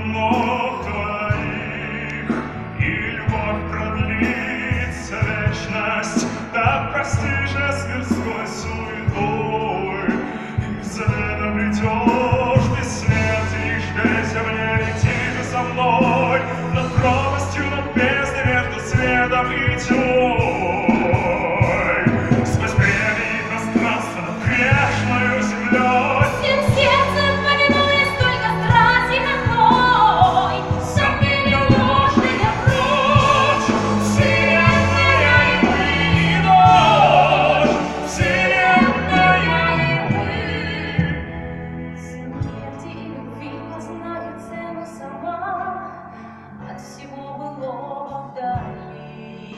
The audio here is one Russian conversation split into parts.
ног твоих, и любовь продлится вечность. Так прости же с мирской суетой, и взамен обретешь бессмертие, ждайся мне, лети ты со мной над пропастью, над бездной между светом и тьмой. Сквозь время и пространство над грешною землей. Всем сердцем повинуясь только страсти одной, сомнения ложные прочь, Вселенная и мы, и ночь, Вселенная и мы. смерти и любви познаю цену сама, от всего былого вдали.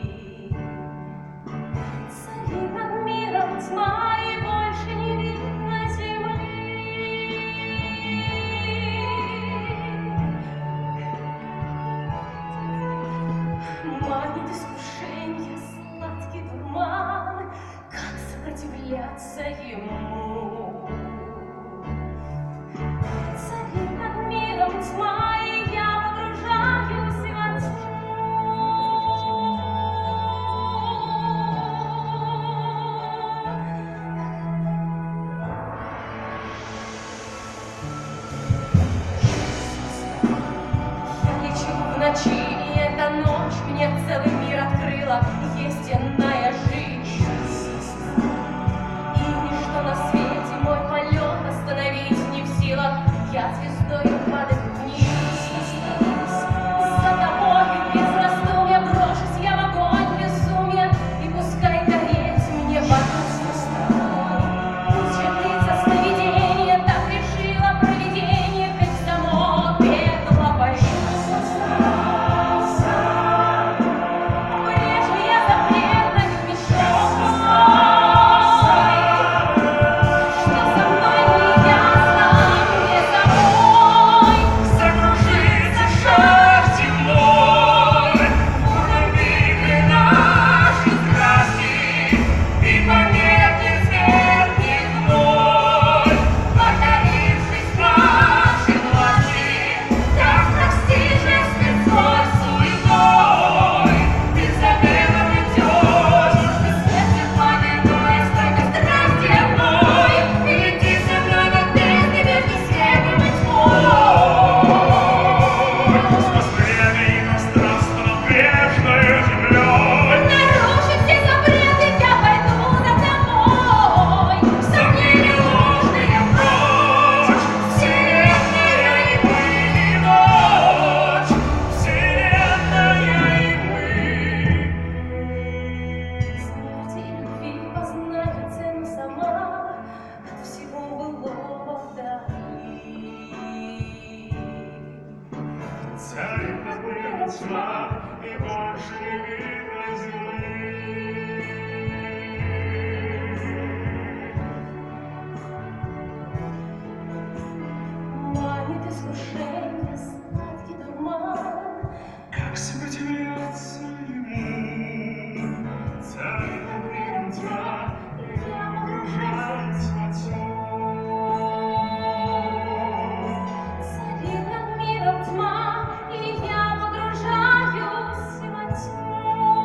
Царит над миром тьма, и больше не видно земли. Манит искушенье сладкий дурман, как сопротивляться ему? Царит над миром тьма, и я погружаюсь во тьму. Я лечу в ночи, и эта ночь мне целый мир открыла. Есть иная жизнь, и ничто на свете мой полет остановить не в силах. Я звездою падаю вниз. За тобою без раздумья брошусь я в огонь безумия, и пускай гореть мне в аду. Пусть же длится сновидение, так решило провидение, хоть само пекло боюсь. Прежде я запретную мечтой, что со мной не ясно, не собой. Закружится шар земной, бурном вихре нашей страсти, и померкнет свет дневной, покорившись нашей власти. Так прости же с мирской суетой, ты замена придешь, бессмертие повинуясь только страсти одной, и лети со мной над бездной между светом и тьмой. Сквозь время и пространство над грешною землей. Нарушив все запреты, я пойду за тобой. Сомнения ложные прочь, Вселенная и мы, и ночь, Вселенная и мы. Смерти и любви познаю цену сама, от всего былого вдали. Царит над миром тьма, и больше не видно земли. Манит искушенье сладкий дурман, Как сопротивляться ему? Царит над миром тьма, и я погружаюсь во тьму. царит над миром тьма, и я погружаюсь во тьму.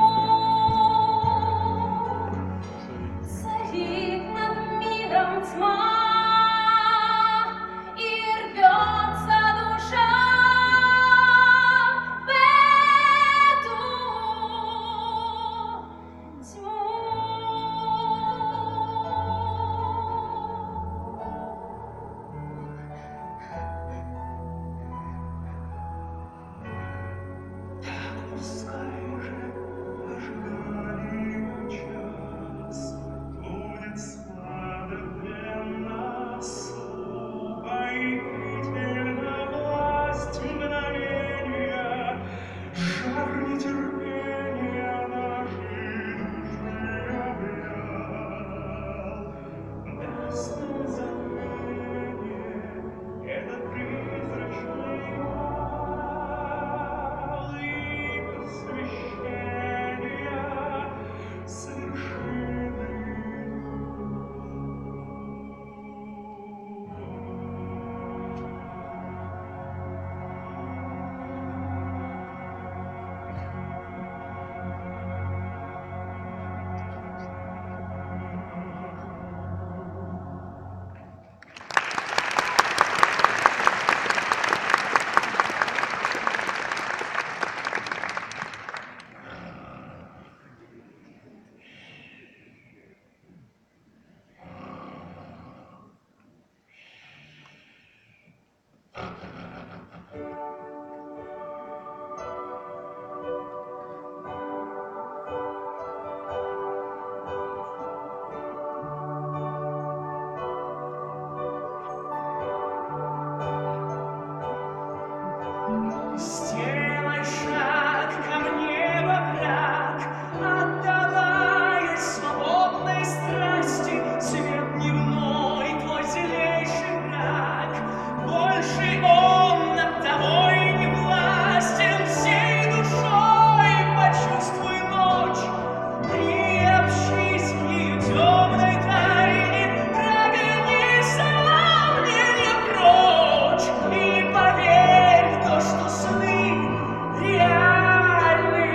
Сделай шаг ко мне во враг, отдавая свободной страсти свет дневной, твой злейший враг. Больше он над тобой не властен, всей душой почувствуй ночь, приобщись к ее темной тайне, прогони сомнения прочь и поверь в то, что сны реальны.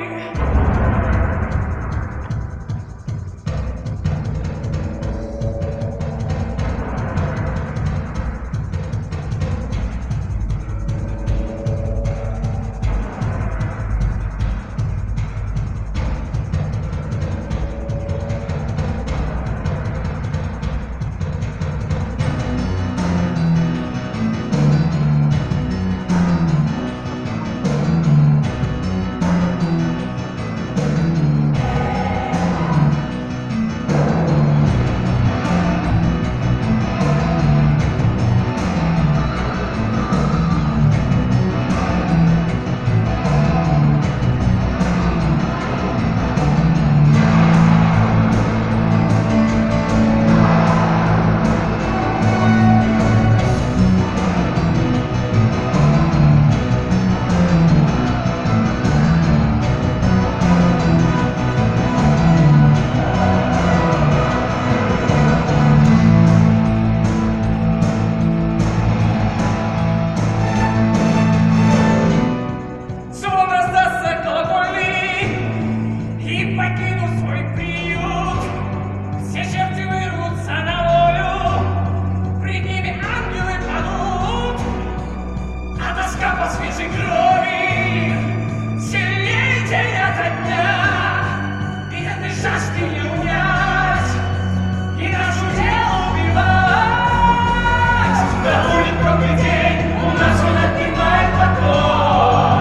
Звон раздастся колокольный, и покинув свой приют, все черти вырвутся на волю, пред ними ангелы падут, а тоска по свежей крови сильнее день ото дня, и этой жажды не унять, и нашу дело убивать. Да будет круглый день, у нас он отнимает покой.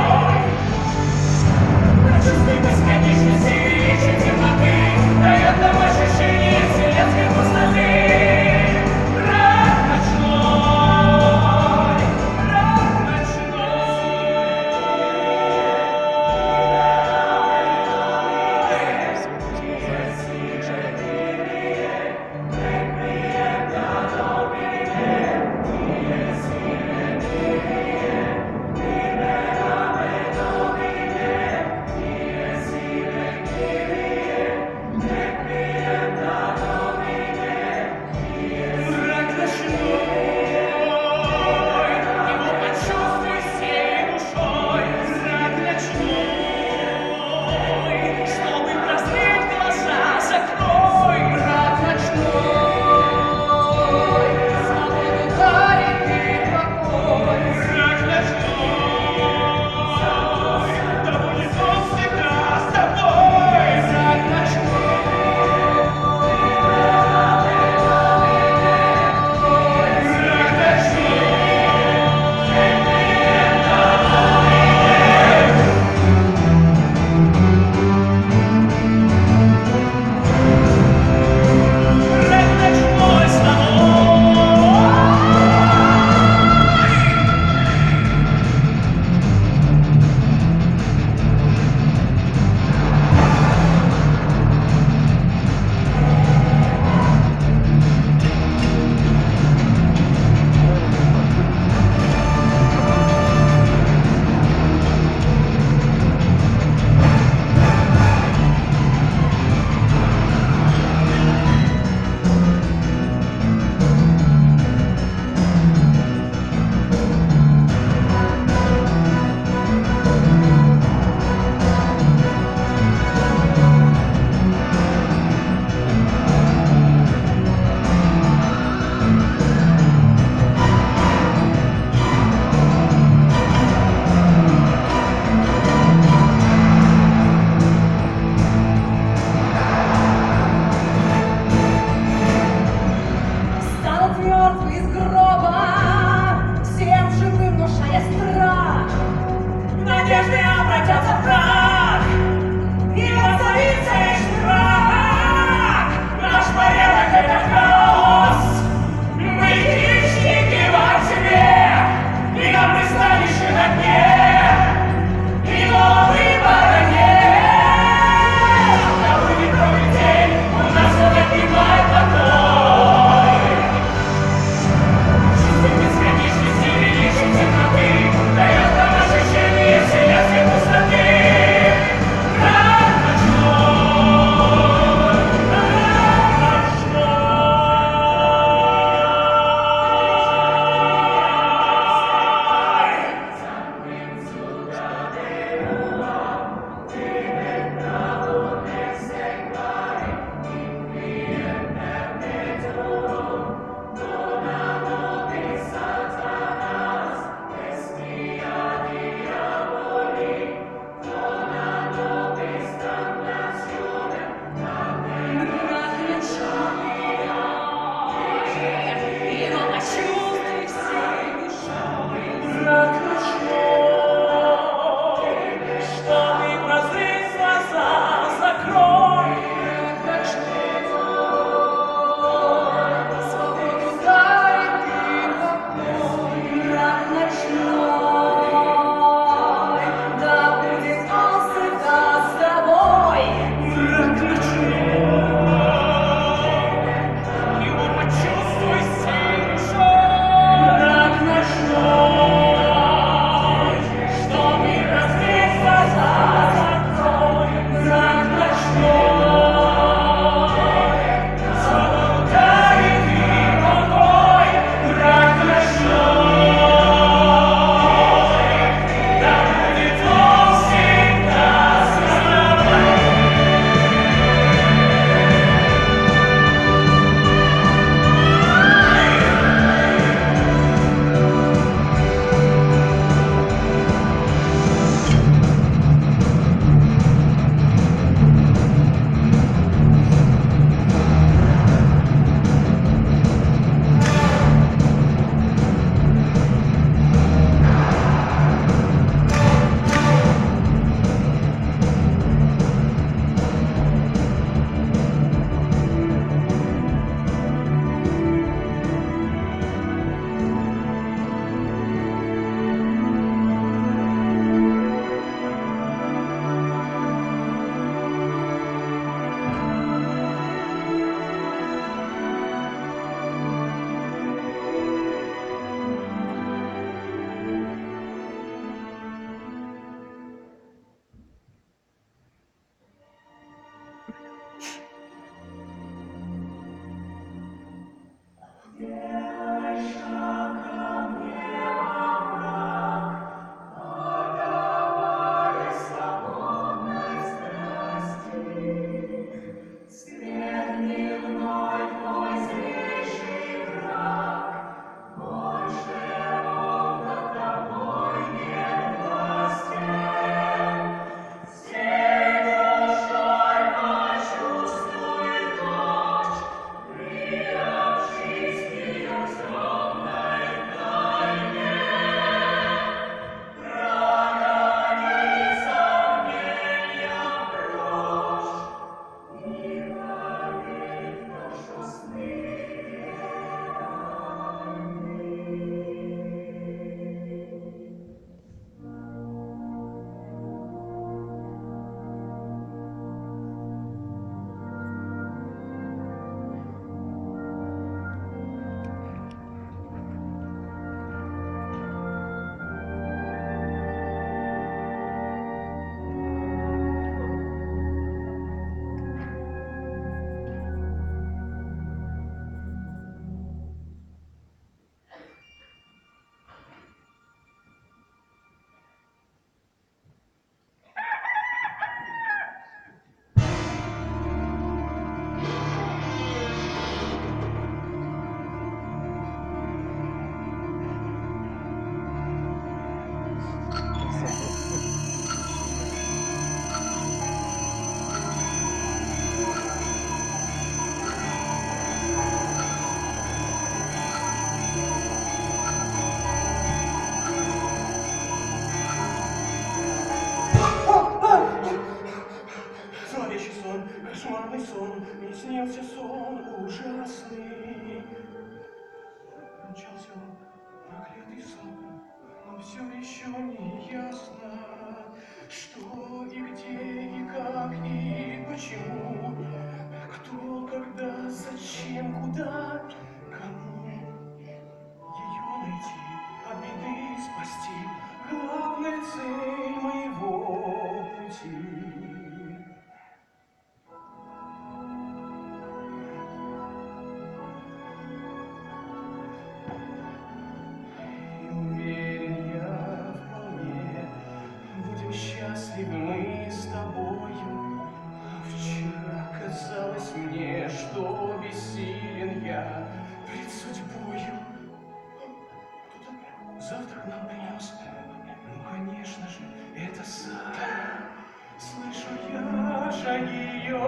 Чувствуй бесконечность и величие темноты, дает нам ощущение вселенской пустоты. Мрак ночной, мрак ночной. мне снился сон ужасный. Начался он, проклятый сон, но все еще не ясно, что и где, и как, и почему, кто, когда, зачем, куда, кому ее найти, от беды спасти, главная цель моего пути. Счастливы мы с тобою. Вчера казалось мне, что бессилен я пред судьбою. Кто-то завтрак нам принес. Ну, конечно же, это Сара. Слышу я шаги ее.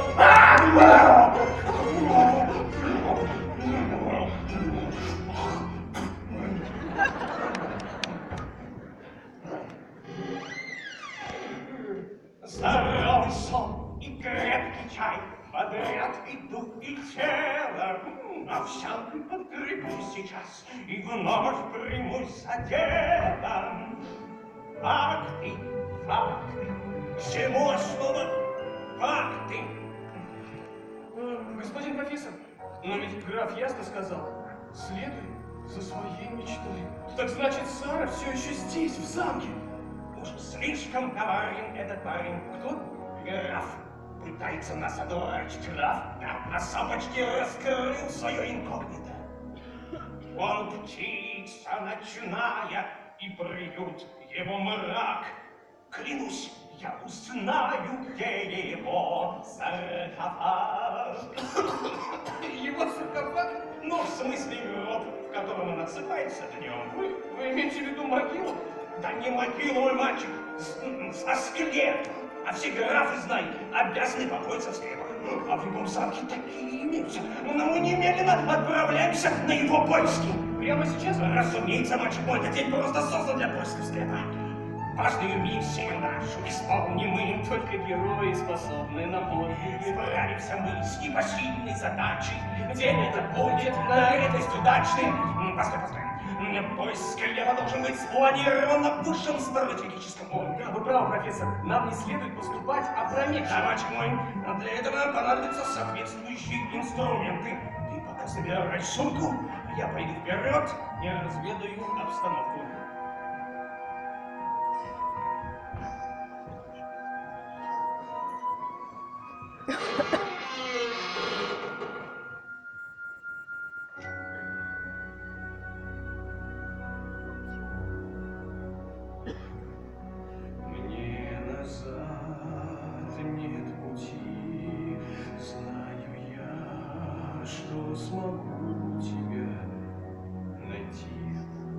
Здоровый сон и крепкий чай бодрят и дух, и тело. Овсянкой подкреплюсь сейчас и вновь примусь за дело. Факты, факты, всему основа факты. Господин профессор, но ведь граф ясно сказал, следуй за своей мечтой. Так значит, Сара все еще здесь, в замке. Уж слишком коварен этот парень. Кто? Граф. Пытается нас одурачить. Граф? Да, на самочке раскрыл свое инкогнито. Он птица ночная, и приют его мрак. Клянусь, я узнаю, где его саркофаг. Его саркофаг? Ну, в смысле гроб, в котором он отсыпается днем. Вы имеете в виду могилу? Да не могила, мой мальчик, а склеп. А все графы, знай, обязаны покоиться в склепах. А в любом замке такие имеются. Но мы немедленно отправляемся на его поиски. Прямо сейчас? Разумеется, мальчик мой, этот день просто создан для поисков склепа. Важную миссию нашу исполним мы. Только герои способны на подвиги. Справимся мы с непосильной задачей. День этот будет на редкость удачный. Постой. Поиск склепа должен быть спланирован на высшем стратегическом уровне. Да, вы правы, профессор. Нам не следует поступать опрометчиво. Да, мальчик мой, а для этого нам понадобятся соответствующие инструменты. Ты пока собирай сумку, а я пойду вперед и разведаю обстановку. Смогу тебя найти.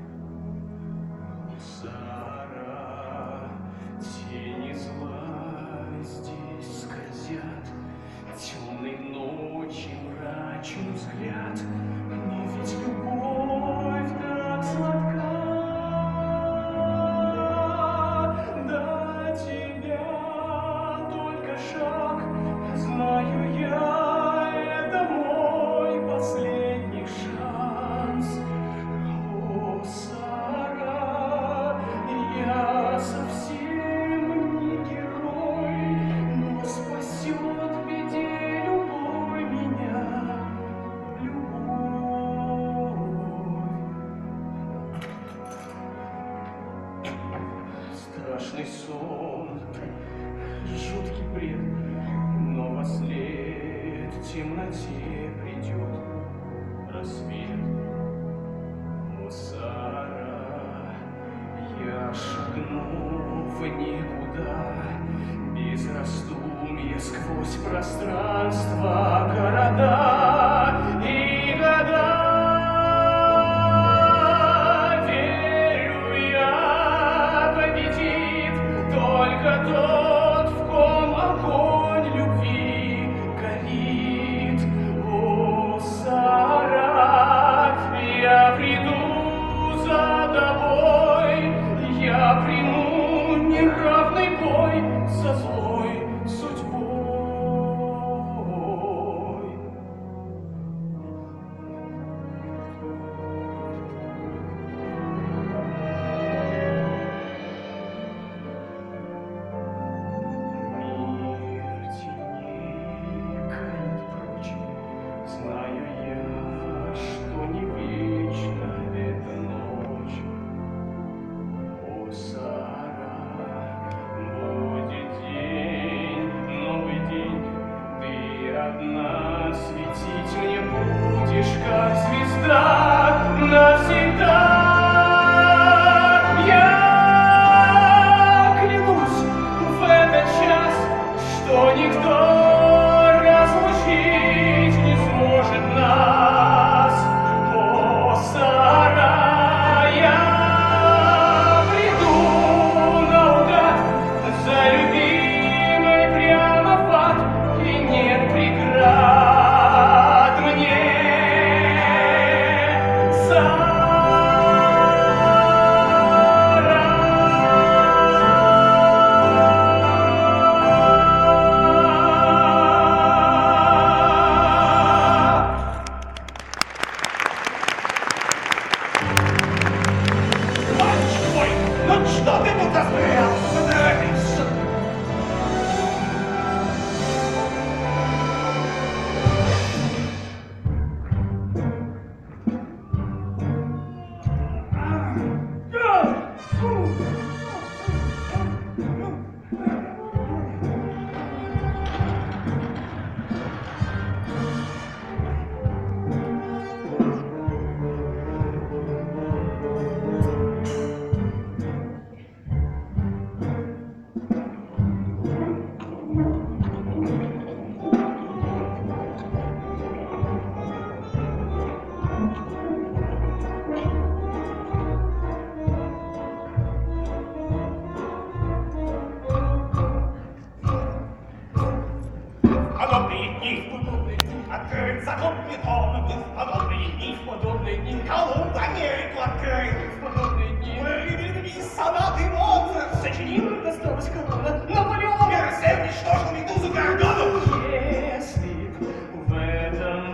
Сара, тени зла здесь скользят, темной ночи мрачный взгляд, но ведь любовь так сладка. До тебя только шаг, знаю я. Последний шанс, о, Сара, я совсем не герой, но спасет в беде любой меня, любовь. Страшный сон, жуткий бред, но во след в темноте придет рассвет. О, Сара, я шагну в никуда, без раздумья сквозь пространство, города и года. Верю я, победит только тот, в ком огонь любви горит. О, Сара, я приду за тобой, я приму неравный бой со злой судьбой. тут застрял. Поторопись. Подобные дни, открыт закон Ньютона, в подобные дни, Колумб Америку открыл, Римляне сонаты Моцарт сочинил, Досталась колонна Наполеона. Персей уничтожил Медузу Горгону. Если б в этом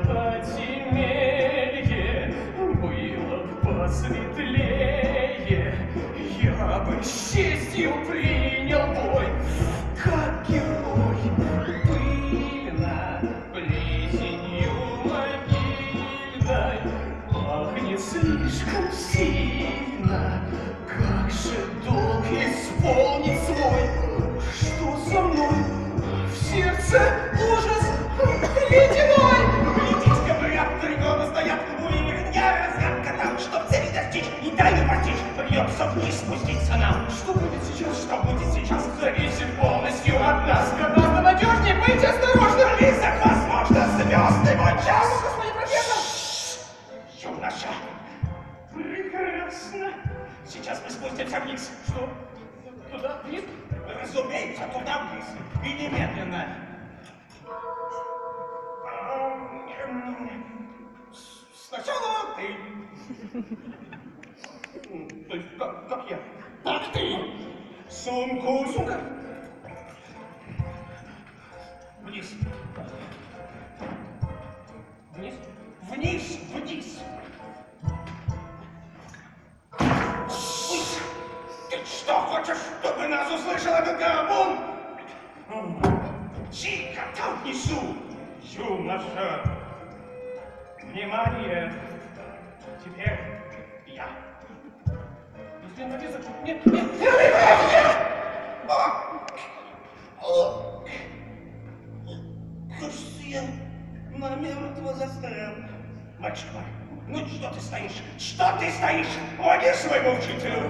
подземелье было б посветлее, я бы с честью принял бой, как герой. Пыльно, плесенью могильной, пахнет слишком сильно. Как же долг исполнить свой? Что со мной? В сердце ужас ледяной. Глядите, говорят, 3 года стоят, уверен, я разгадка там, чтоб цели достичь и тайну постичь, придется вниз спуститься нам. Что будет сейчас? Что будет сейчас, Зависит полностью от нас. Гораздо надежнее быть осторожным. близок, возможно, звездный мой час. Господин профессор! Юноша, прекрасно. Сейчас мы спустимся вниз. Что? Туда? Вниз? Разумеется, туда вниз. И немедленно. Сначала ты. То есть, как я? Так ты. Сумка. Вниз. Вниз? Вниз. Ты что, хочешь, чтобы нас услышал этот горбун? Тихо, там внизу. Юноша. Внимание. Теперь я. Господин профессор, нет! Кажется, я намертво застрял. Мальчик мой, ну что ты стоишь? Что ты стоишь? Помоги своему учителю.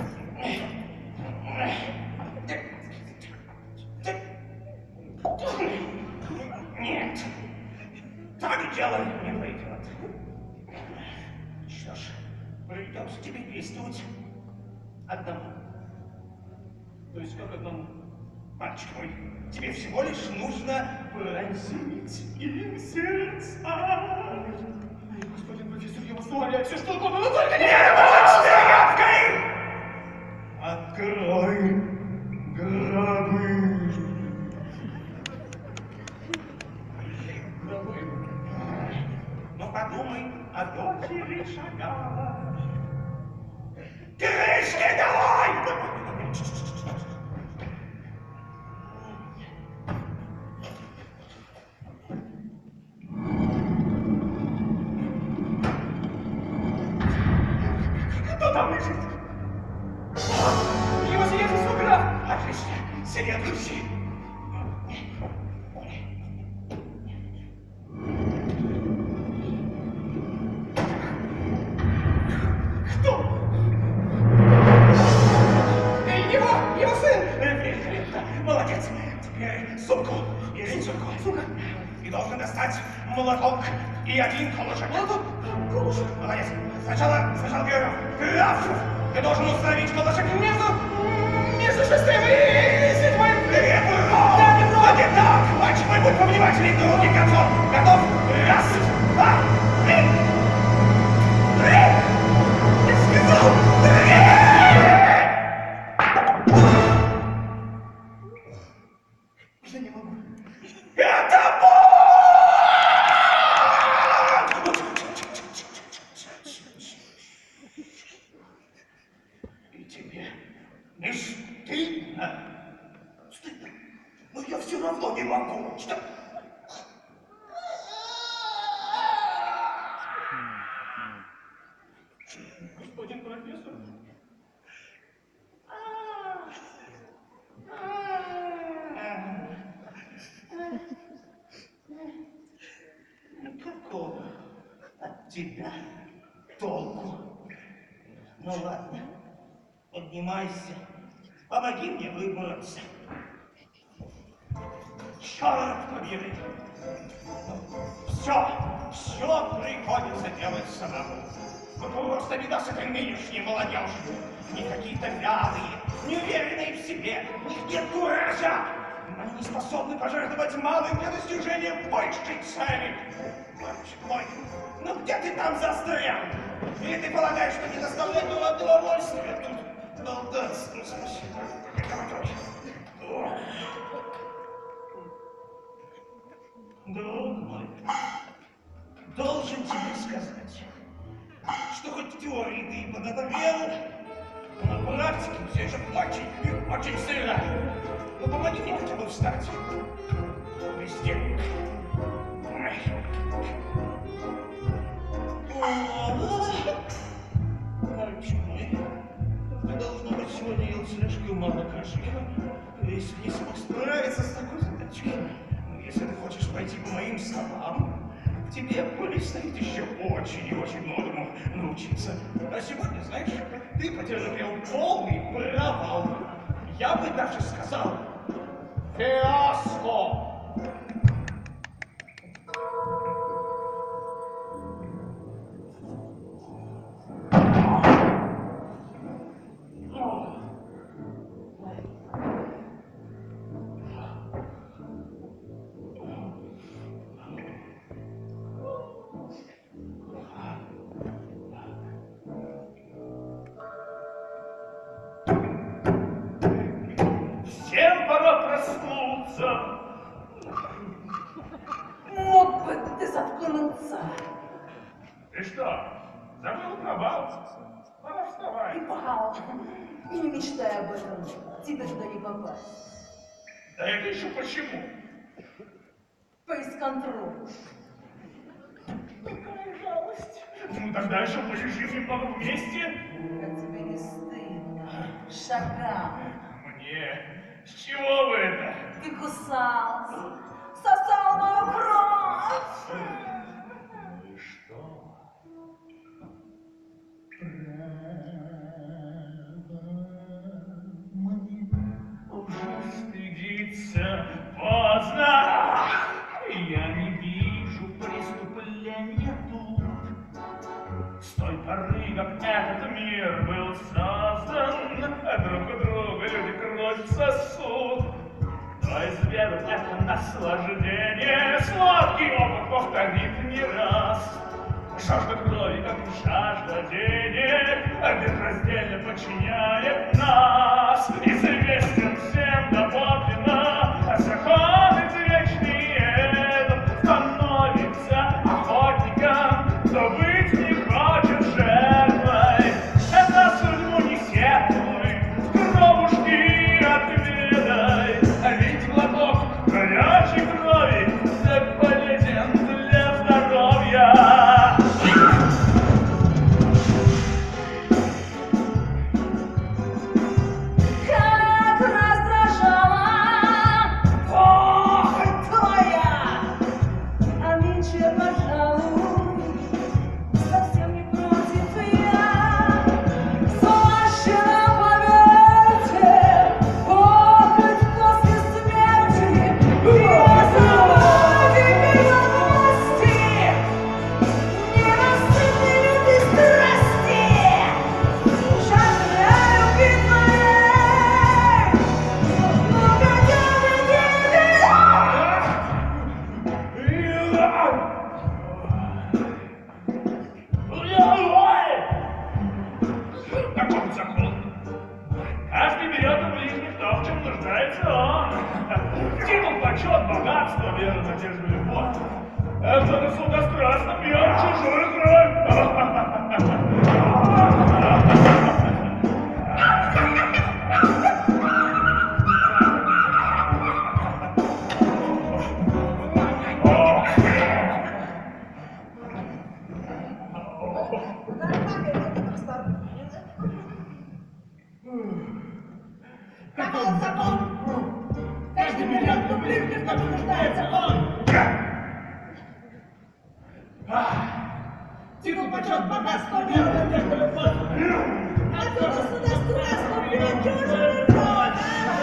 Нет, так дело не пойдет. Что ж, придется тебе действовать одному. То есть как одному? Мальчик мой, тебе всего лишь нужно пронзить им сердца. Господин профессор, я вас умоляю, все что угодно, но только не... Не будь тряпкой! Открой гробы. Ну подумай о дочери Шагала. Крышки давай! Кто там лежит? Его сиятельство граф! Отлично, советуйся. Кто? Его сын! Великолепно, молодец. Теперь сумку. Бери сумку. Ты должен достать молоток и один колышек. Молоток? Колышек? Молодец. Сначала граф. Граф! Ты должен установить колышек Между шестым и седьмым! Ребро! Да, ребро! Вот и так! Мальчик мой, будь повнимательней, други, готов! Готов? Раз, два, три! Три! Я сказал, три! Уже не могу. Это боль! И тебе не стыдно? Стыдно. Но я все равно не могу. Что? Господин профессор? Какого от тебя толку? Ну ладно, поднимайся, помоги мне выбраться. Черт побери! Все приходится делать самому. Ну просто беда с этой нынешней молодежью. Они какие-то вялые, неуверенные в себе, у них нет куража. Они не способны пожертвовать малым для достижения большей цели. Мальчик мой, ну где ты там застрял? Или ты полагаешь, что не доставляет удовольствия тут болтаться? Ну, слушай, друг мой, должен тебе сказать, что хоть в теории ты и поднаторел, но на практике все еще очень и очень сырая. Ну помоги мне хотя бы встать. Бездельник. Мальчик мой, ты, должно быть, сегодня ел слишком мало каши. Если не смог справиться с такой задачей, но если ты хочешь пойти по моим стопам, тебе предстоит еще очень и очень многому научиться. А сегодня, знаешь, ты потерпел полный провал. Я бы даже сказал, фиаско. Всем пора проснуться. Мог бы ты заткнуться. Ты что, забыл про бал? Пора вставай. Бал. И не мечтай об этом. Тебе туда не попасть. Да это еще почему? Фейс-контроль. Какая жалость. Ну тогда еще полежим немного вместе. Как тебе не стыдно? Шагал. Мне? С чего бы это? Ты кусался. Сосал мою кровь. Ну и что? Мне уже стыдиться поздно. Я не вижу преступления тут. С той поры, как этот мир был создан, друг у друга люди кровь сосут. Но изведать это наслаждение сладкий опыт повторит не раз. Жажда крови, как и жажда денег, безраздельно подчиняет нас. Известен всем доподлинно закон извечный этот становится охотником, кто быть не хочет жертвой. Это судьбу не сетуй, кровушки отведай, ведь глоток горячей крови так полезен для здоровья. Как раздражала похоть твоя. А нынче, пожалуй, совсем не против я. Слащена, поверьте, похоть после смерти. Я сама теперь во власти ненасытной лютой страсти. Жажда любви твоей, но когда Такой закон. Каждый берет у ближних то, в чем нуждается он. Титул, почет, богатство, вера, надежда, любовь. А кто-то сладострастно пьет чужую кровь. Каков закон? Каждый миллион ближний, в том нуждается он. Титул, почет, богатство, вера, надежда, любовь. Отсюда сюда страстно передерживает рот.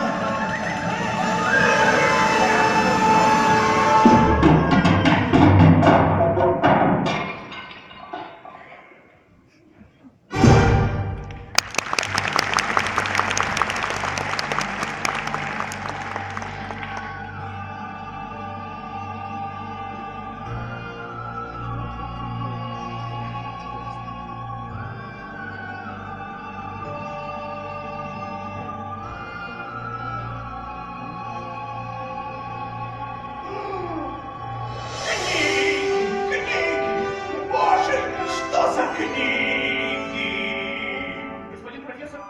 Господин профессор?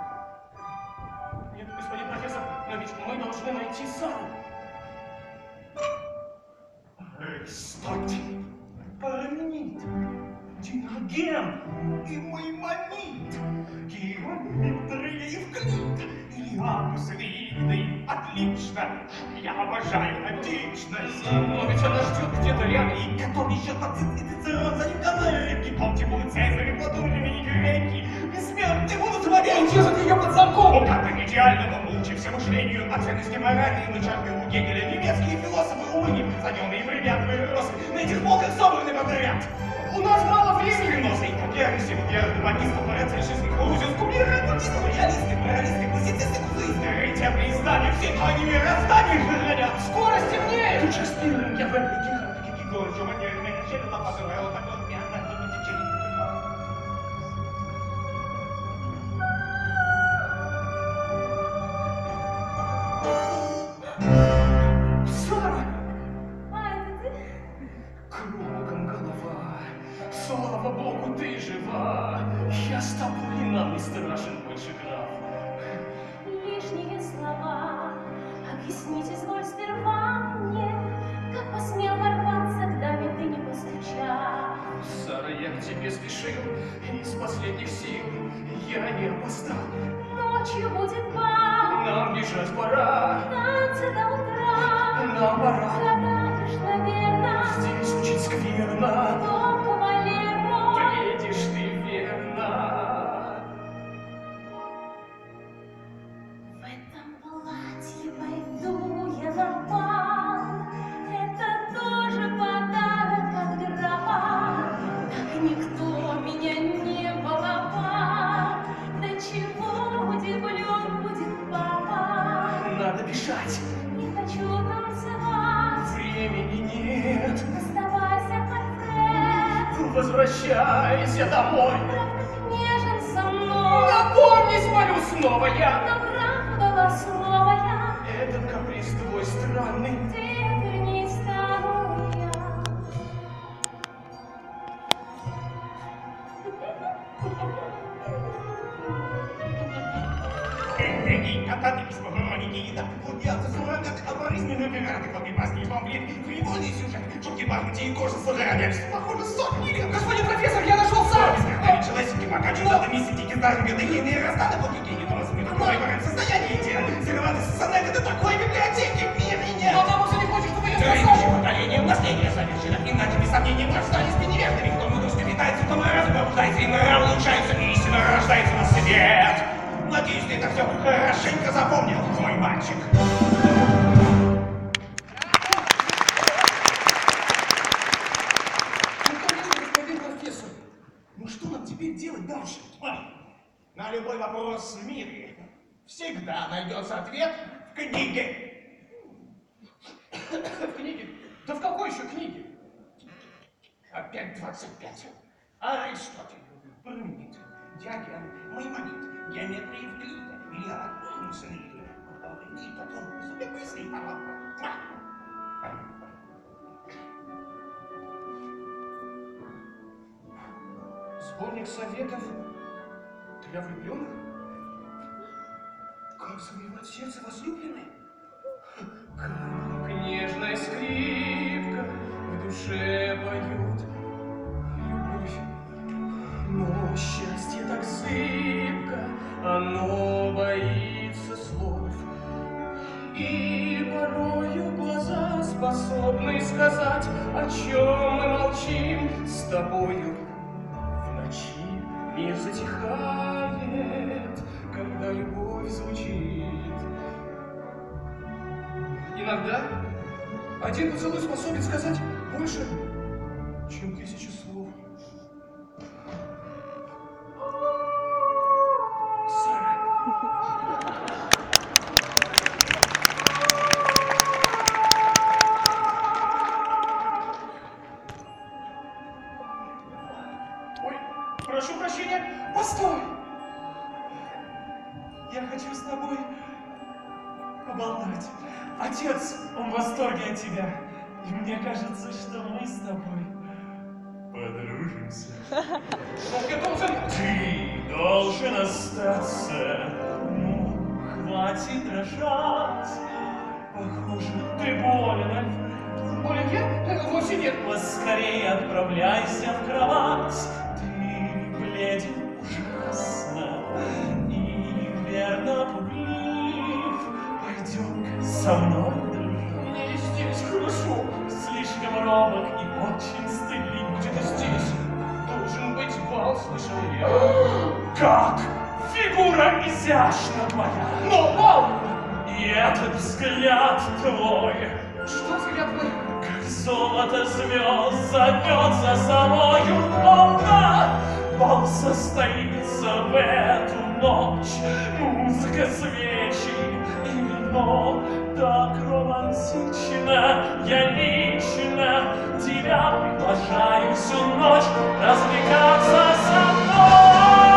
Нет, господин профессор, но ведь мы должны найти Сару. Стойте! Параминит, Диноген и Маймонит, Геометрия Евклид, Илиадус Риды. Отлично! Я обожаю античность. Но ведь она ждет где-то рядом. И готов еще Цицерон за ним канал рыбки. Помните, будут Цезарь, подумали, греки. Бессмертные будут владеть, держат ее под замком. О, как идеально, научив все мышлению о ценности морали, мы чаркаем у Гегеля. Немецкие философы, умы непревзойденные, бриллиантовые росы. На этих полках собраны подряд. У нас мало времени. Скринозы, Коперники, Герды, Батиста, Парацельшизм, Крузис, Кумиры, Буддисты, Реалисты, Моралисты, Классицисты, Кузлисты, Раритетные издания, все они мироздания хранят. Скоро стемнеет. Тут Шекспир, я в этом тихо, Георгий, манерный, начали лопатывая, он так он меня на течение. Сара! А, это ты? Кругом голова, слава богу, ты жива. Я с тобой, и нам не страшен больше граф. Лишние слова. Объяснить изволь сперва мне, как посмел ворваться к даме, ты не постучал. Сара, я к тебе спешил из последних сил. Я не опоздал. Ночью будет бал, Нам бежать пора. танцы до утра. Нам пора. Гадаешь, наверно, Здесь очень скверно. кто кавалер мой. Бредишь ты верно. В этом платье пойду я на бал. Это тоже подарок от графа. Так никто меня не баловал. До чего удивлен будет папа. Надо бежать. Не хочу танцевать. Времени нет. Оставайся, Альфред. Возвращайся домой. Правда, нежен со мной. Напомнись, молю, снова я. Но правду дала слово я. Этот каприз твой странный. Ты вернись, стану я. Кататы письма, хроники, и так плагиаты, суррогат, афоризмы, пираты, копипастки, памфлеты, фривольный сюжет, шутки, бахнути и кожа слагая, похоже, сотни лет. Господин профессор, я нашел сам! Беспердали человечеки, макачи, надо мистики, даже бедохийные разданы, подвигения, носами, другой вариант состояния идеально. Зеленый сонет, это такой библиотеки в мире нет. Но потому что не хочешь, чтобы я сказал. Поколением наследия совершено, иначе, без сомнения, мы остались бы неверными. Кто мудростью питается, кто разум пробуждается, и нрав улучшается, и истина рождается на свет. Надеюсь, ты это все хорошенько запомнил, мой мальчик. Ну, конечно, господин профессор. Ну, что нам теперь делать дальше? На любой вопрос в мире всегда найдется ответ в книге. В книге? Да в какой еще книге? Опять 25. Аристотель, Парменид, Диоген, Маймонид, Геометрия Евклида, Илиад, Сениль, и потом себе мысли. Сборник советов для влюбленных? Как завоевать сердце возлюбленной? Как нежная скрипка в душе поют любовь. Но счастье так зыбко, оно боится слов. способный сказать, о чем мы молчим с тобою. В ночи мир затихает, когда любовь звучит. Иногда один поцелуй способен сказать больше, чем 1000 слов. Сара. Ой, прошу прощения, постой! Я хочу с тобой поболтать. Отец, он в восторге от тебя. И мне кажется, что мы с тобой подружимся. Я должен... Ты должен остаться. Ну, хватит дрожать. Похоже, ты болен, Альфред. Болен я? Вовсе нет. Поскорее отправляйся в кровать. Ты бледен ужасно и верно пуглив. Пойдем-ка со мной. Мне здесь хорошо. Слишком робок и очень стыдлив. Где-то здесь должен быть бал, слышал я. Как? Фигура изящна твоя. Но бал! И этот взгляд твой. Что взгляд твой? Как золото звезд зовет за собою. О, да! Бал состоится в эту ночь. Музыка, свечи и вино. Так романтично, я лично тебя приглашаю всю ночь развлекаться со мной.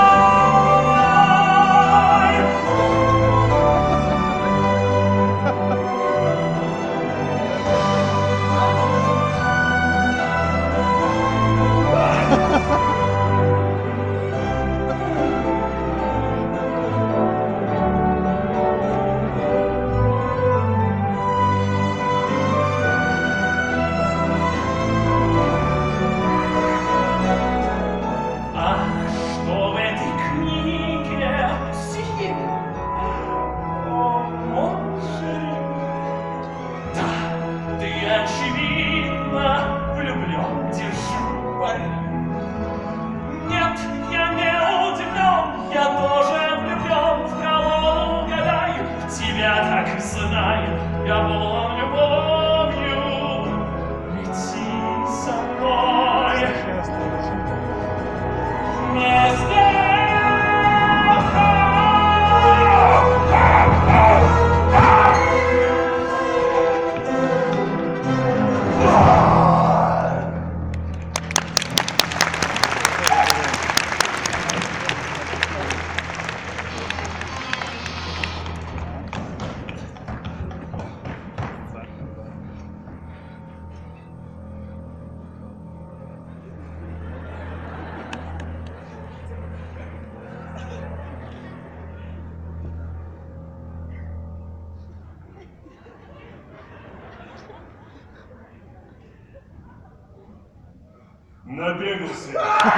Набегался.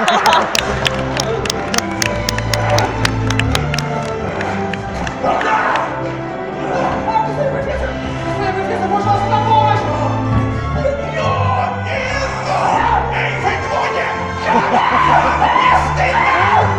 Пожалуйста, на помощь! Эй, вы двое! Не стыдно!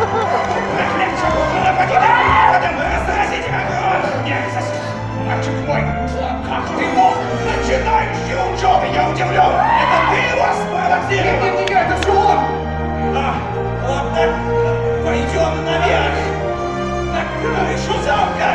Разразите огонь! Мерзость! Мальчик мой, как ты мог? Начинающий ученый, я удивлен! Это ты его спровоцировал! Нет, это все он! Ладно, пойдем наверх! На крышу замка!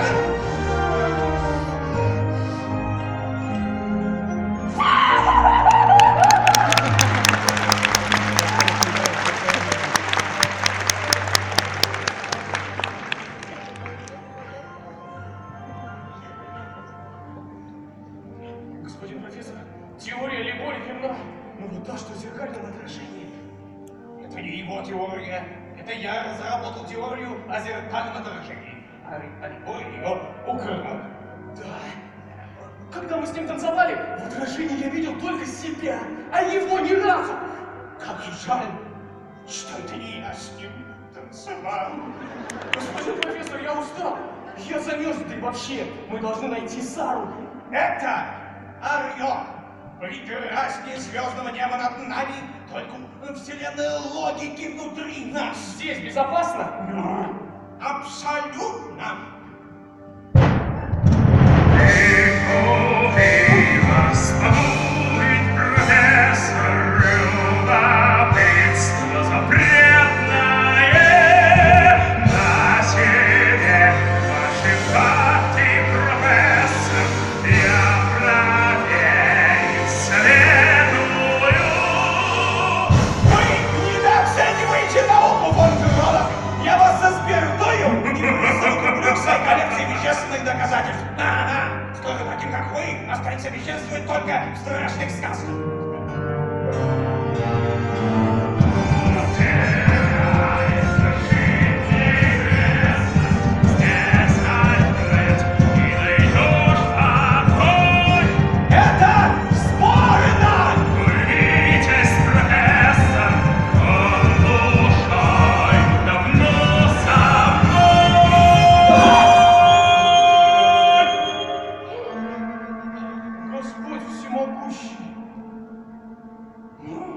Господин профессор, теория Лебори верна. Но вот та, что в зеркальном отражении. Это не его теория. Это я разработал теорию о зеркальном отражении. А Лебори ее украл. Да. Когда мы с ним танцевали, в отражении я видел только себя, а его ни разу. Как же жаль, что это не я с ним танцевал. Господин профессор, я устал. Я замерз, да и вообще, мы должны найти Сару. Это Орион. Прекраснее звездного неба над нами, только вселенная логики внутри нас. Здесь безопасно? Абсолютно. Вы недооцениваете науку, фон Фюрер! Я вас заспиртую и просто выкуплю к своей коллекции вещественных доказательств. Ага, скоро таким, как вы, останется веществовать только в страшных сказках. Это спорно! Господь всемогущий.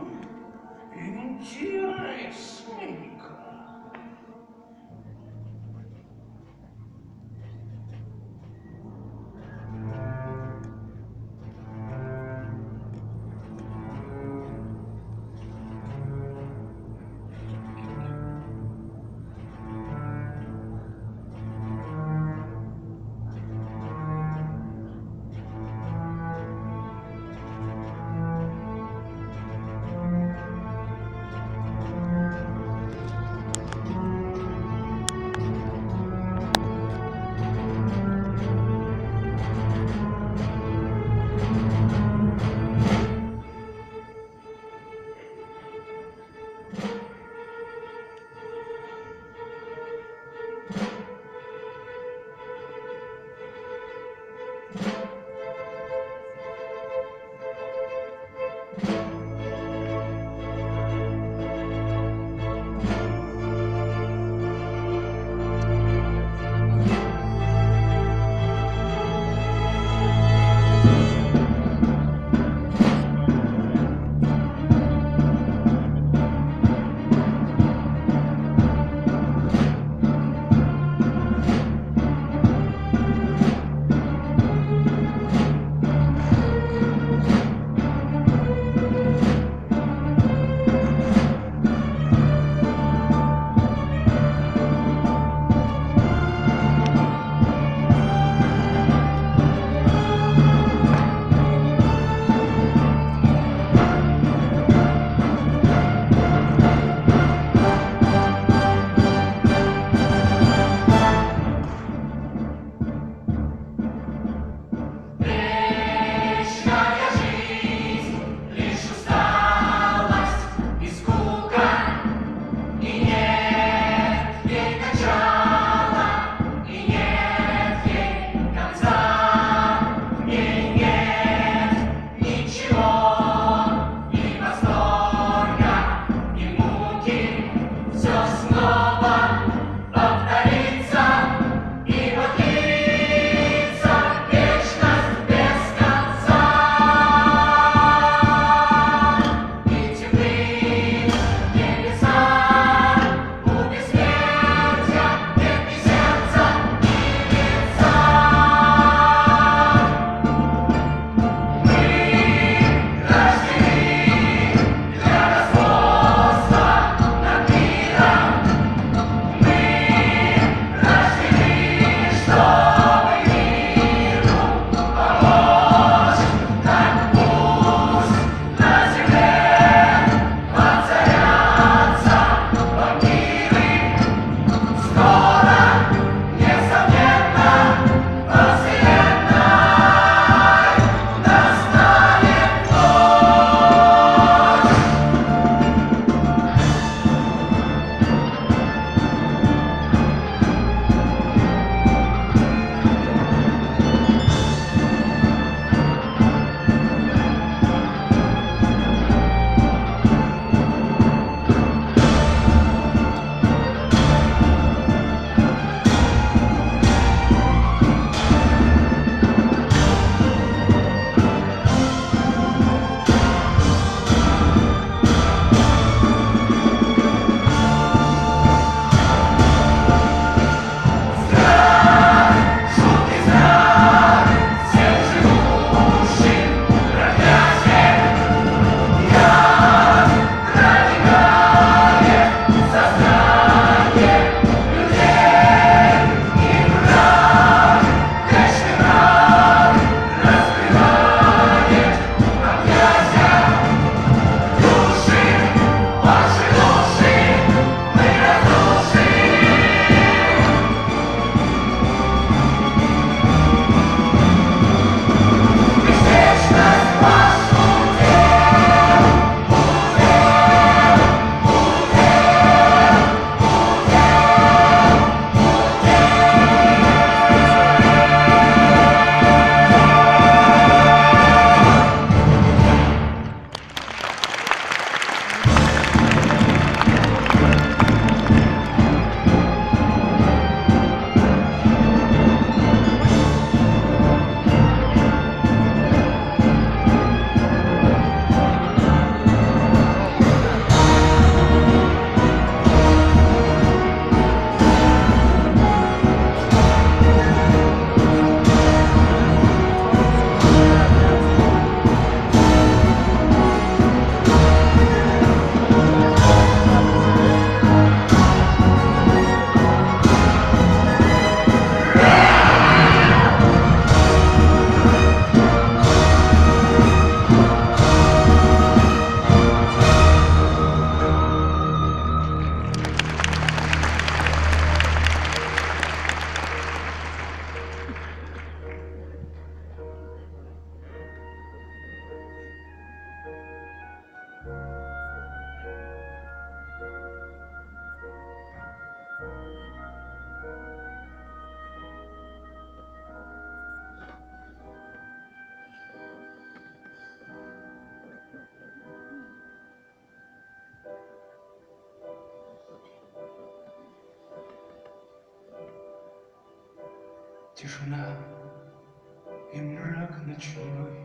тишина и мрак ночной.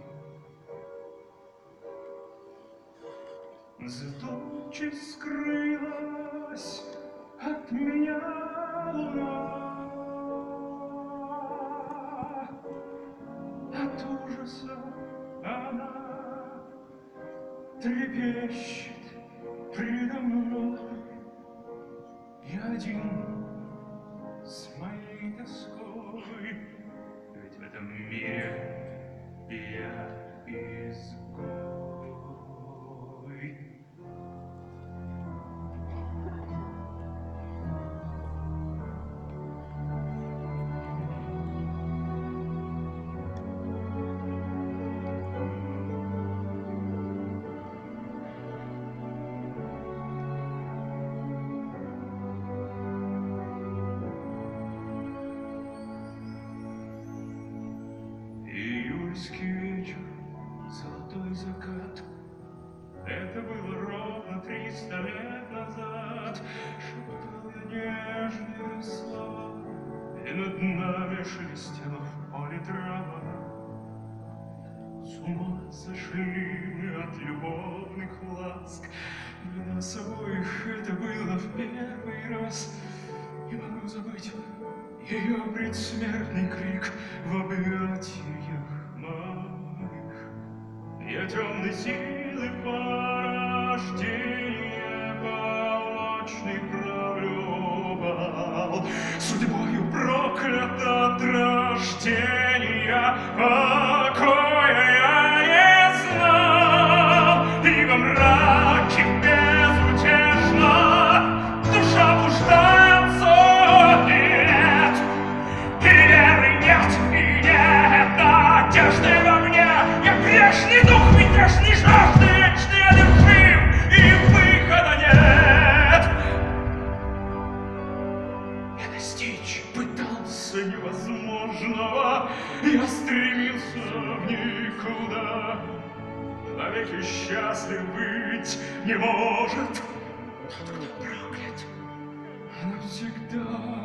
За тучей скрылась от меня луна, от ужаса она трепещет предо мной. Я один с моей тоской, ведь в этом мире я изгой. Июльский вечер, золотой закат. Это было ровно 300 лет назад. Шептал я нежные слова, и над нами шелестела в поле трава. С ума сошли мы от любовных ласк. Для нас обоих это было в первый раз. Не могу забыть ее предсмертный крик в объятиях моих. Я темной силы порождение полночный правлю бал. Судьбою проклят от рождения, покоя я не знал. И во мраке безутешно душа блуждается. Надежды во мне, я грешный дух, мятежный, жажды вечный, одержим, и выхода нет. Я достичь пытался невозможного, я стремился в никуда. Навеки счастлив быть не может тот, кто проклят навсегда.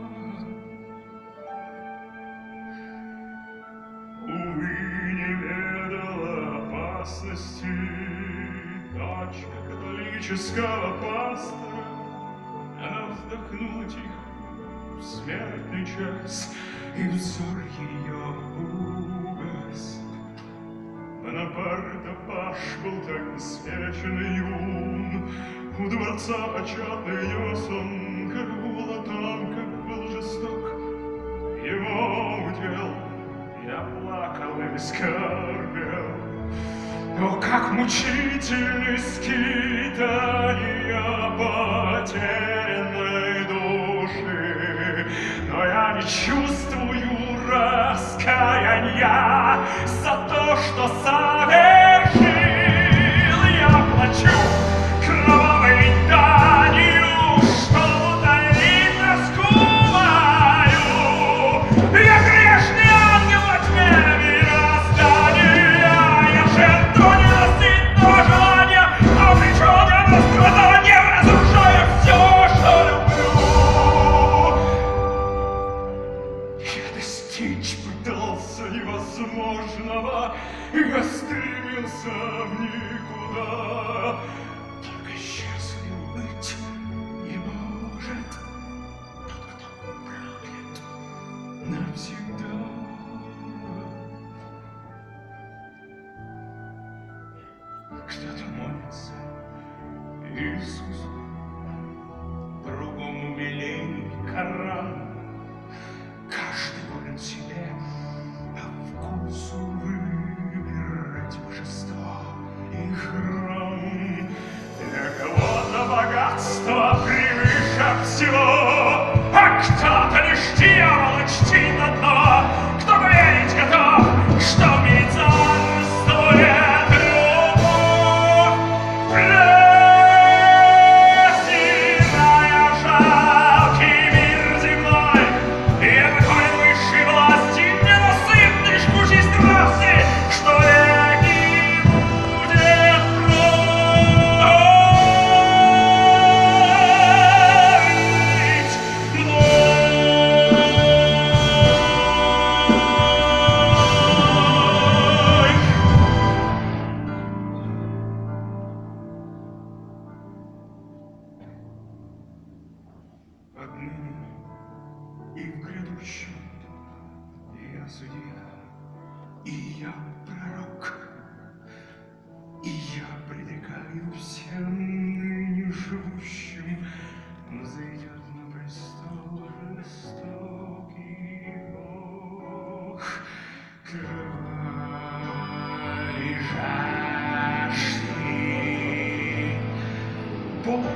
Увы, не ведала опасности дочка католического пастора. Она вздохнула тихо в смертный час, и взор ее угас. Бонапарта Паш был так беспечен и юн, у дворца почетный нес он караул о том, как был жесток его удел. Я плакал и скорбел. О, как мучительны скитания потерянной души! Но я не чувствую раскаяния за то, что совершил. Я плачу кровавой данью, что утолит тоску мою. Я грешный ангел во тьме мироздания, я жертву ненасытного желания, обречен я на страдания, разрушая все, что люблю. Я достичь пытался невозможного, я стремился в никуда. Только счастлив быть не может тот, кто проклят навсегда. Кто-то молится Иисусу, другому милей Коран. Каждый волен себе по вкусу выбирать божество и храм. Для кого-то богатство превыше всего, а кто-то лишь дьявола чтит одно. Кто-то верить готов, что в мире царствует любовь. Презирая жалкий мир земной, и выходит высшей власти ненасытной жгучей страсти, что веки будет править мной. И я пророк, и я предрекаю всем ныне живущим, взойдет на престол жестокий Бог, крови жажды. Бог.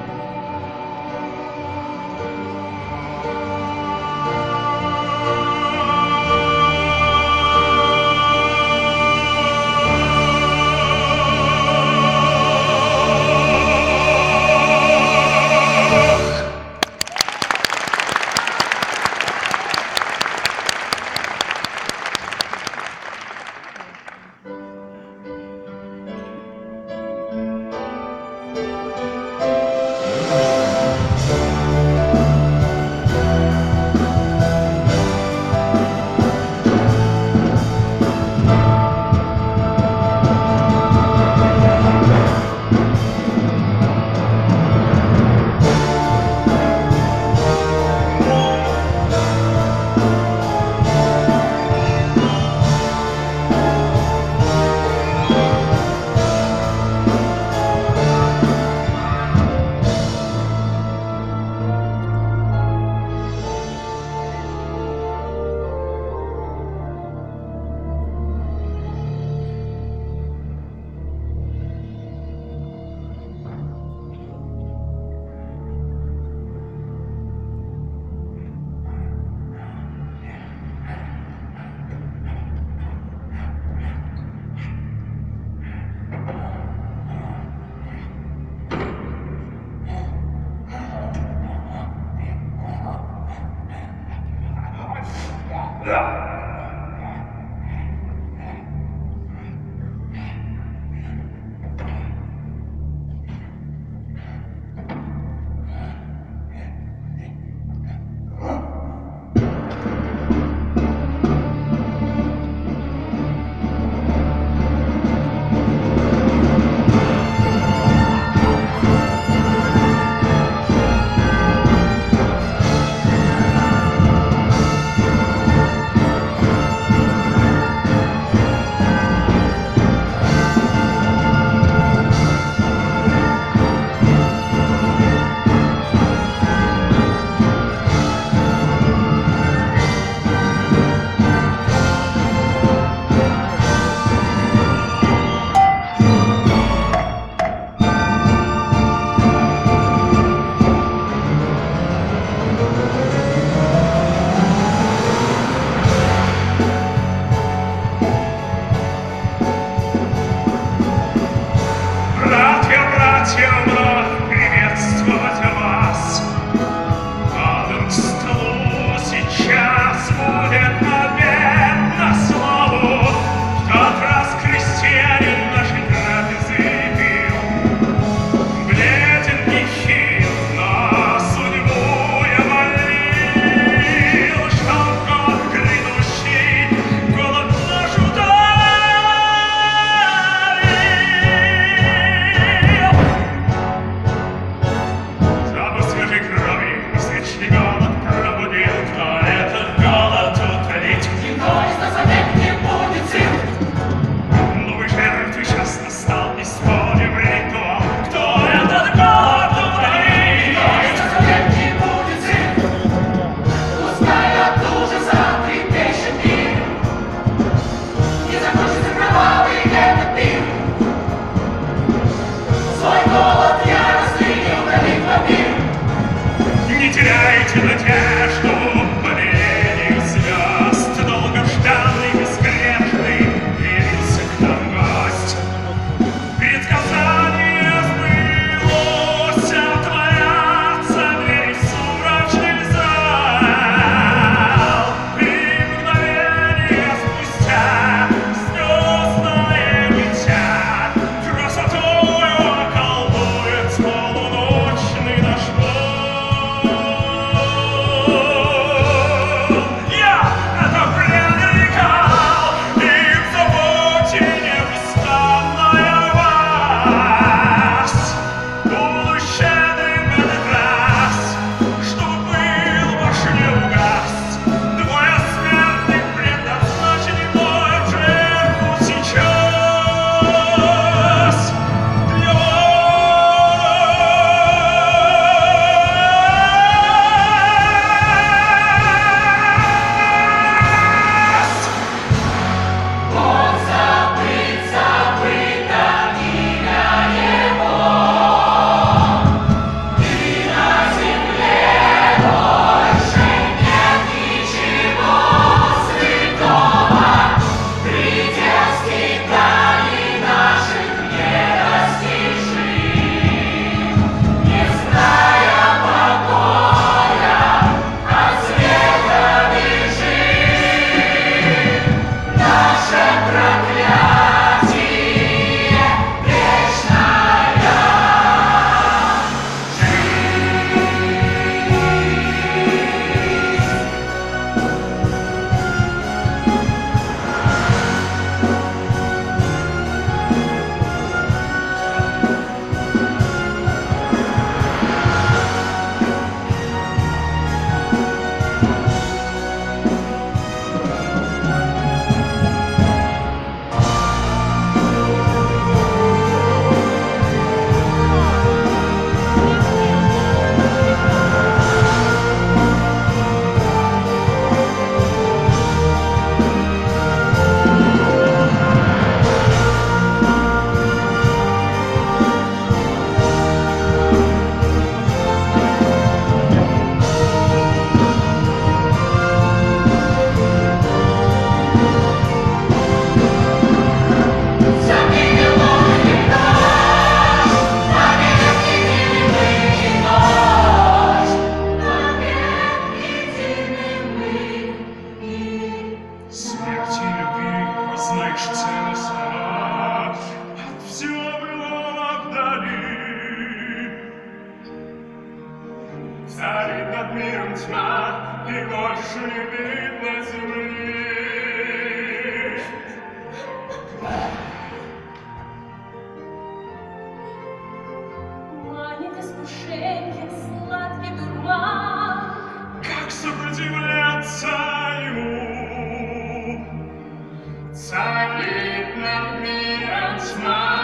Царит над миром тьма,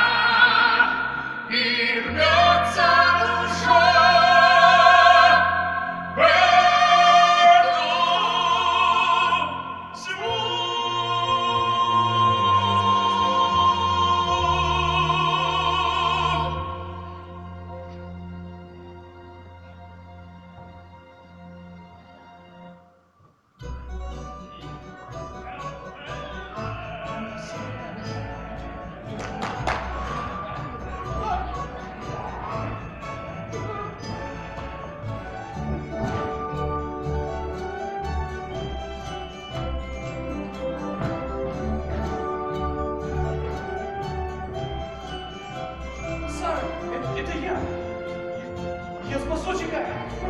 и рвется душа в эту тьму. Сара, это я. Я спасу тебя.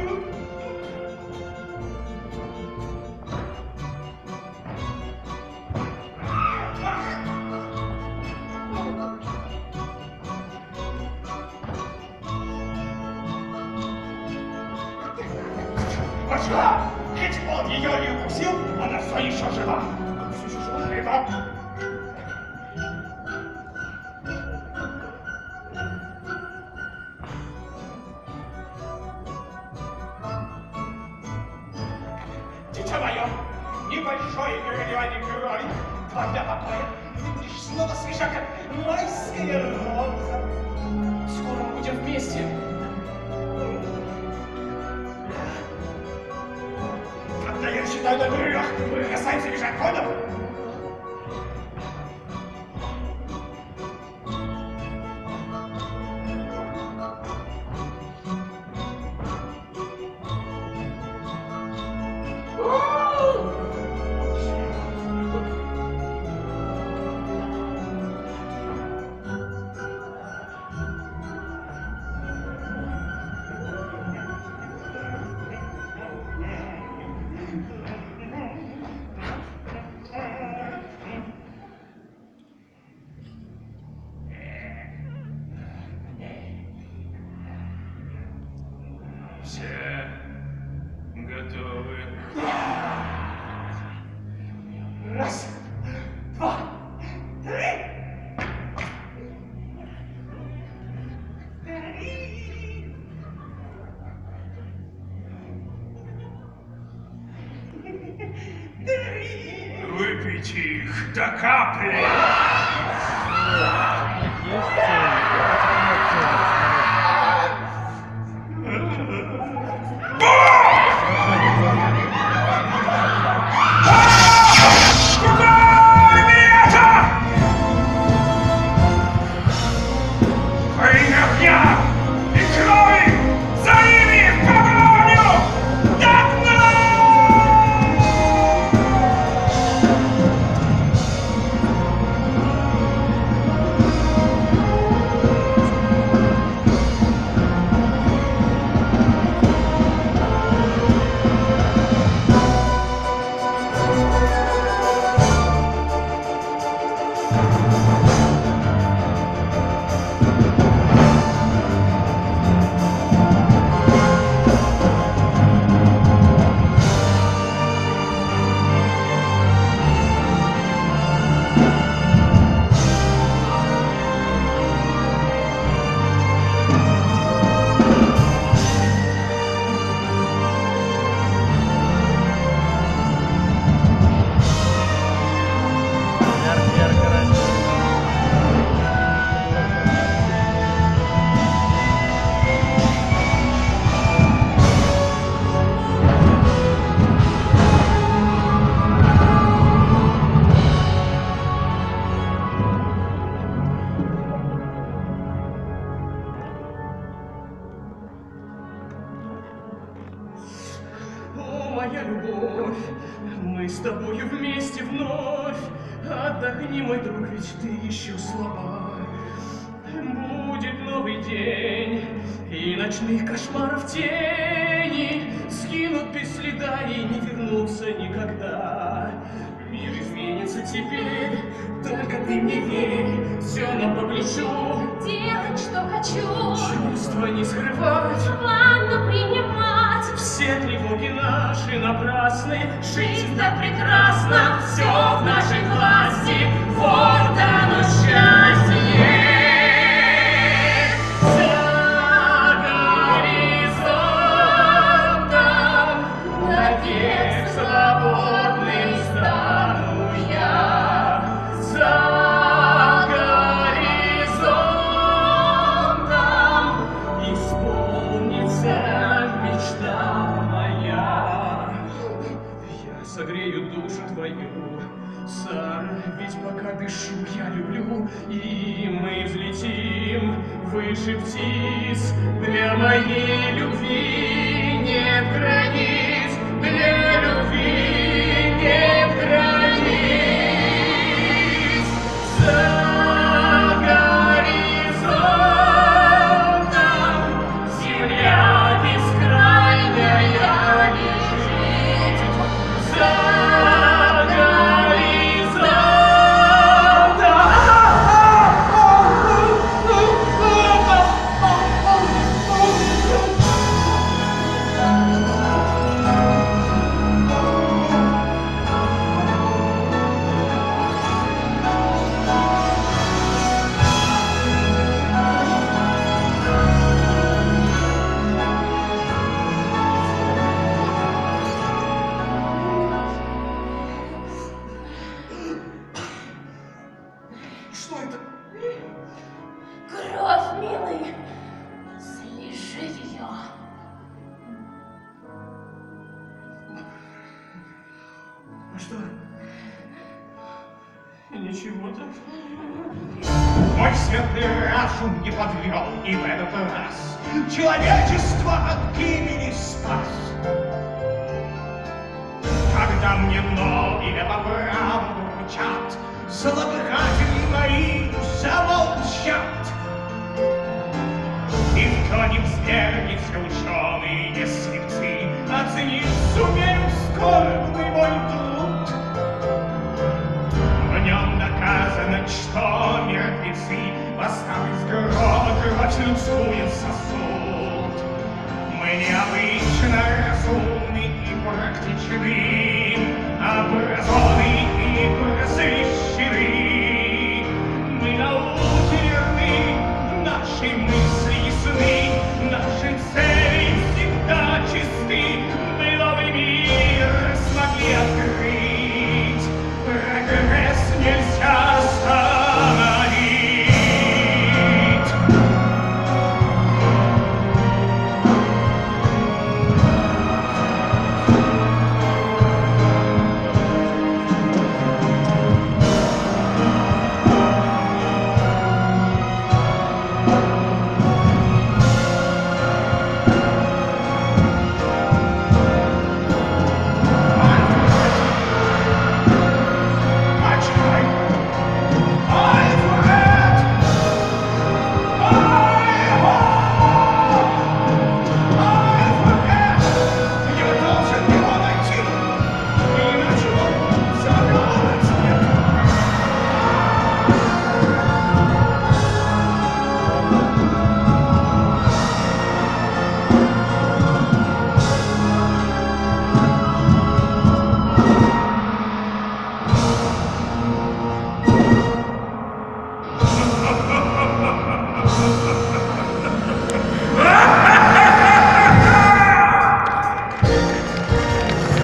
Пошла! Ведь он ее не укусил, она все еще жива. Все еще жива. Дитя мое, небольшое переливание крови, 2 дня покоя, и ты будешь снова свежа, как майская роза. Скоро мы будем вместе. Когда я считаю до 3, мы касаемся бежать, понял? Все готовы. Раз, 2, 3. Выпейте их до капли. Во имя огня и крови за ними в погоню! моя любовь, мы с тобою вместе вновь. Отдохни, мой друг, ведь ты еще слаба. Будет новый день, и ночных кошмаров тени сгинут без следа и не вернутся никогда. Мир изменится теперь, только ты мне верь, все нам по плечу. Делать, что хочу, Чувства не скрывать, ванну принимать. все тревоги наши напрасны. Жизнь так прекрасна, все в нашей власти. Да, ведь пока дышу, я люблю, и мы взлетим выше птиц. Для моей любви нет границ, для любви нет границ. За горизонтом земля бескрайняя лежит. За Что это? Кровь, милый, слежи ее. А что? Ничего так. Мой светлый разум не подвел и в этот раз человечество от гибели спас. Когда мне ноги по праву ручат, злопыхатели мои замолчат. Никто не взвергнется, ученые слепцы, оценить сумеют скорбный мой труд. В нем доказано, что мертвецы восстали из гроба кровь людскую сосуд. Мы необычно разумны и практичны, образованны